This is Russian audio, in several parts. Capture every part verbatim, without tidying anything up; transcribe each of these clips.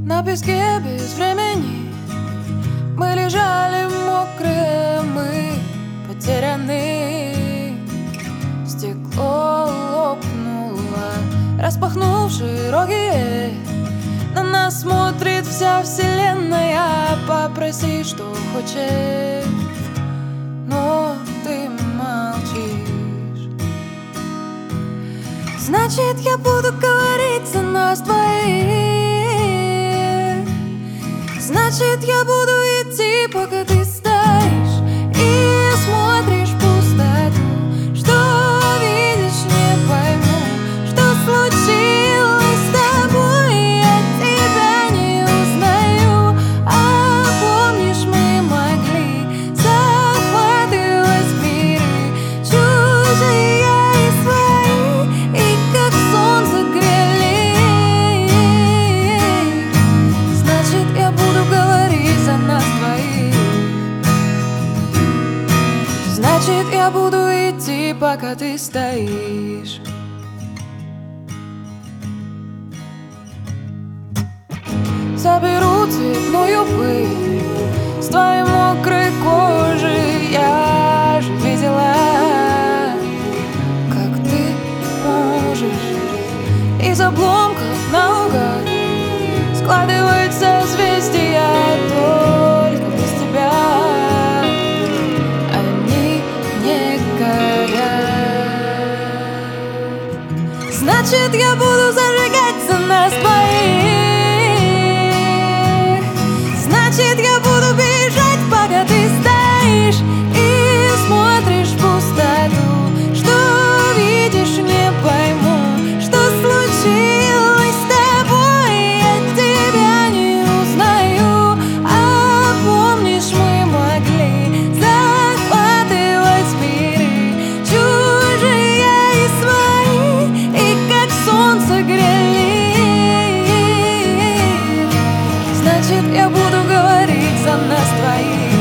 На песке без времени мы лежали мокрые, мы потеряны. Стекло лопнуло, распахнув широкие. На нас смотрит вся вселенная. Попроси, что хочешь, но ты молчишь. Значит, я буду говорить за нас двоих. Значит, я буду идти, пока ты стоишь и смотришь в пустоту. Что видишь, не пойму, что случилось с тобой. Я тебя не узнаю. А помнишь, мы могли захватывать миры, чужие и свои, и как солнце грели. Значит, я буду говорить за нас двоих. Значит, я буду идти, пока ты стоишь. Соберу цветную пыль с твоей мокрой кожи. Я же видела, как ты можешь из обломков наугад складывать созвездия. Только без тебя они не горят. Значит, я буду зажигать за нас двоих. Значит, я буду бежать, пока ты стоишь и смотришь в пустоту. Что видишь, не пойму, что случилось с тобой. Я тебя не узнаю. А помнишь, мы могли захватывать миры, чужие и свои, и как солнце грели. Значит, я буду говорить за нас двоих.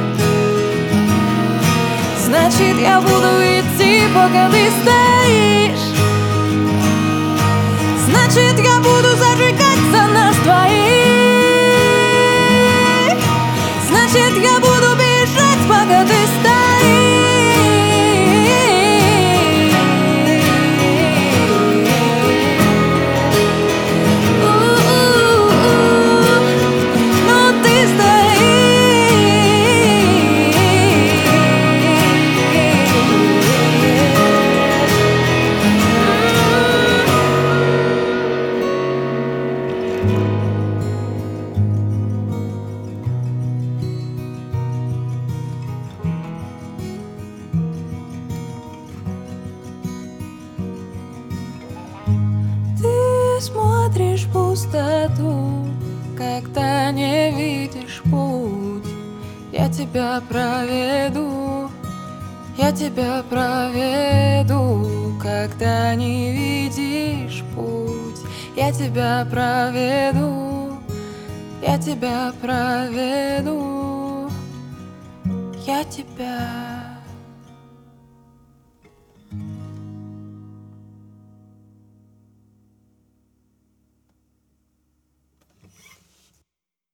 Значит, я буду идти, пока ты стоишь. Значит, я буду зажигать за нас двоих. Значит, я буду бежать, пока ты стоишь. Но ты смотришь в пустоту, когда не видишь путь. Я тебя проведу, я тебя проведу, когда не видишь путь. Я тебя проведу, я тебя проведу, я тебя